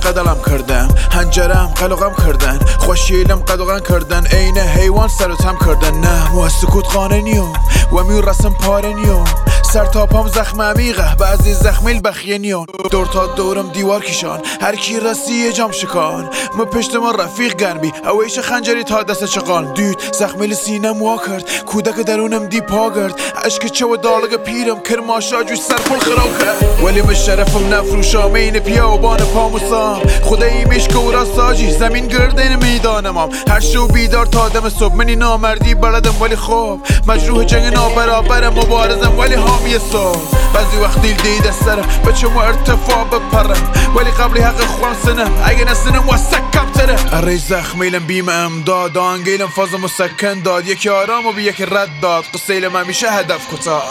قدلم کردم هنجرم قلقم کردن خوشیلم قدغن کردن عین حیوان سرتم کردن نه و سکوت خانه نیوم و میو رسم پاره نیوم سر تا پام زخم عمیقه بعضی زخمیل بخیه نیون دور تا دورم دیوار کشان هر کی رسی یه جام شکان ما پشت ما رفیق گرمی اویش خنجری تا دست چقان دید زخمیل سینم وا کرد کودک درونم دی پا کرد عشق چه و دالگ پیرم کرماشا جوش سر پل خراب کرد ولی به شرفم نفروشام این پیابان پاموسام خدایی میشک و راستاجی زمین گردین میدانمم هر شو بیدار تا دم صبح منی نامردی بلدم ولی خوب مجروح جنگ نابرابرم مبارزم ولی حامی صبح بعضی وقت دیل دیده سرم بچه ما ارتفاع بپرم ولی قبلی حق خوان سنم اگه نسنم و سکم تره اره زخمیلم بیم امداد آنگیلم فاز مسکن داد یکی آرام و بی یکی رد داد قصیلم همیشه هدف کتاد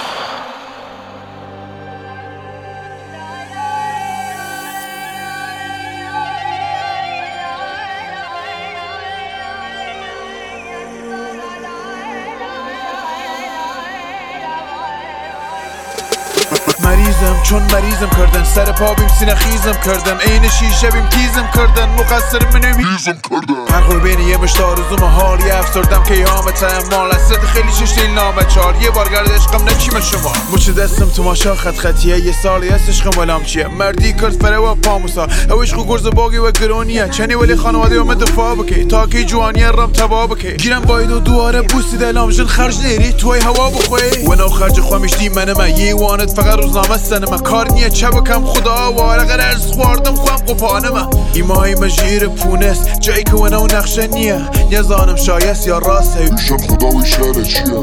مریضم چون مریضم کردن سر پا بیم سینه خیزم کردم عین شیشه بیم تیزم کردن مقصر منم هیزم کردن هر بین یه مشتار روزم حالی افسردم که یامت مال اصد خیلی ششتیل نامه چار یه بار گرد عشقم نکیم شما مچ دستم تو ماشا خط خطیه یه سالی هست عشقم ولام چیه مردی کرد فره و پاموسا اوش خو گرز باگی و گرونیه چنی ولی خانواده اومد دفاع بکی تا که جوانی رم تبا بکی گیرم باید و دواره بوسی دلام جن خرج نیری توی هوا بخوی و نو خرج خوامیشتی منم یه وانت فقط روزنامه سنم کار نیه چه بکم خدا وارق ارز خوردم خوام قپانم ایمای مجیر پونس جایی که ونو نقشه نیه نزانم شایست یا راسته ایشان خدا و شهر چیه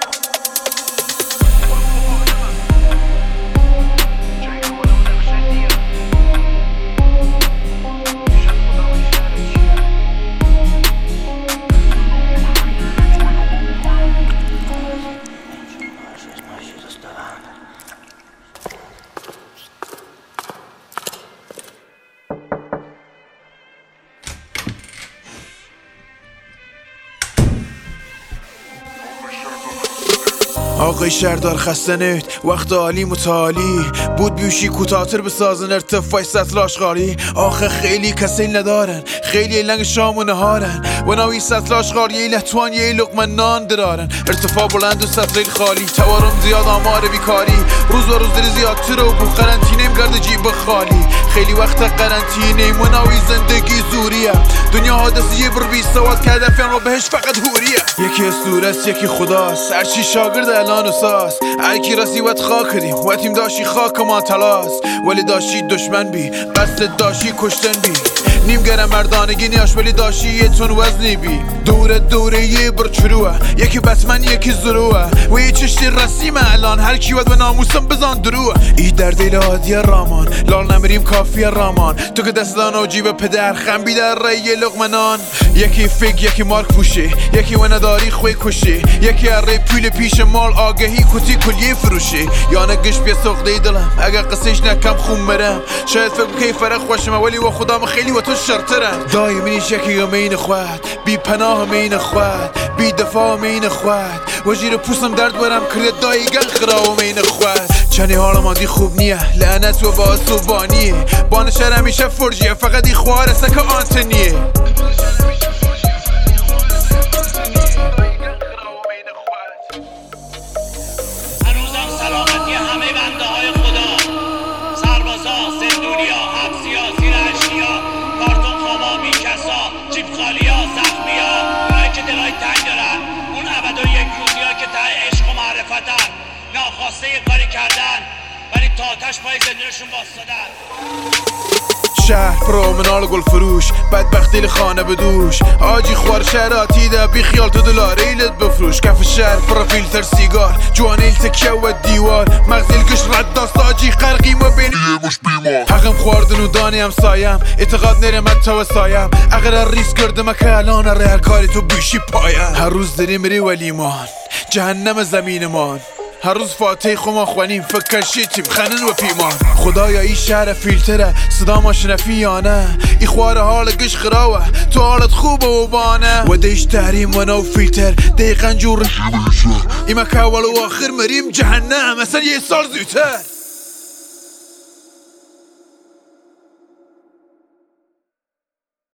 آقای شهردار خسته نید وقت عالی متعالی بود بیوشی کوتاتر بسازن ارتفاع سطل آشغالی آخه خیلی کسیل ندارن خیلی لنگ شام و نهارن و ناوی سطل آشغالی یه لطوان یه لقمه نان درارن ارتفاع بلند و سطل خالی توارم زیاد آمار بیکاری روز و روز داری زیادتر و بو قرنطینه گرد جیب خالی خیلی وقت قرنطینه و ناوی زندگی زوریه دنیا حادثی بر بی سواد که هدفیان رو بهش فقط هوریه یکی اسطورست یکی خداست هرچی شاگرد الان و ساس هرکی رسی وقت خاک کردیم وقتیم داشی خاک ما تلاس ولی داشی دشمن بی قصد داشی کشتن بی نیم گرم مردانگی نیاش ولی داشی یه تون وزنی بی دوره یه برچروه یکی بسمن یکی زروه و یه چشتی رسیمه الان هر کی ود به ناموسم بزان دروه ای در دیل عادی رامان لال نمیریم کافی رامان تو که دستان و جیب پدر خنبی در رای لقمنان یکی فیک یکی مارک پوشه یکی و نداری خوی کشه یکی اره پول پیش مال آگهی کتی کلیه فروشه یا نگش بیا سخته دلم اگر قصهش نکم خون برم شاید فکر که فرق خوشمه ولی و خدام خیلی و تو شرطرم دایمینیش یکی همین خود بی پناه همین خود بی دفاع همین خود و جیر پوستم درد برم کرد دایگن خرا همین خود چنی حال مادی خوب نیه لعنت و باسوبانیه بانشر همیشه فرجیه فقط ای خواره سک آنتنیه ناخواسته یه کاری کردن ولی تا آتش پای زندونشون باستادن شهر پرومنال گل فروش بدبختی خانه بدوش آجی خوار شهراتی ده بی خیال تو دلاره ایلت بفروش کف شهر پروفیلتر سیگار جوانیل تکیه و دیوار مغزیل گش رد داست آجی قرقیم و بین یه مش بیمار حقم خوردن و دانی هم سایم اعتقاد نرمت تو سایم اگر ریس کردم که الان اره هر کاری تو بیشی پایم هر روز داری میری ولیمان جهنم زمینمان هر روز فاتحه خما خوانیم فکر شیتیم خنن و پیمان خدایا این شهر فیلتره صدا ماشنفی یا نه ای خواره حال گش خراوه تو حالت خوبه و بانه و دیش تحریم و نو فیلتر دیقن جور ای مکه اول و آخر مریم جهنم مثلا یه سال زودتر